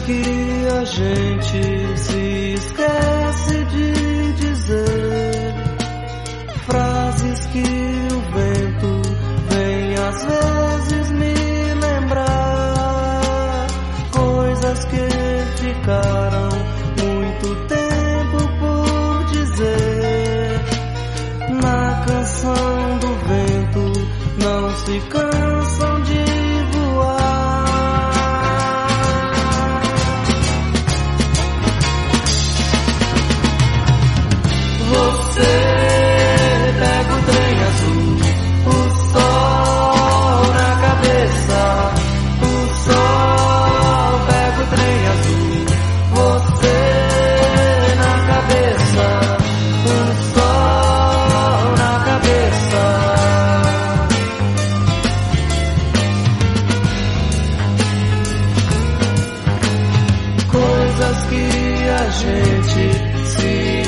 que a gente se esquece de dizer, frases que o vento vem às vezes me lembrar, coisas que ficaram muito tempo por dizer. Na canção do vento não se cansam de voar. Você pega o trem azul, o sol na cabeça, o sol pega o trem azul, você na cabeça, o sol na cabeça. Coisas que a gente se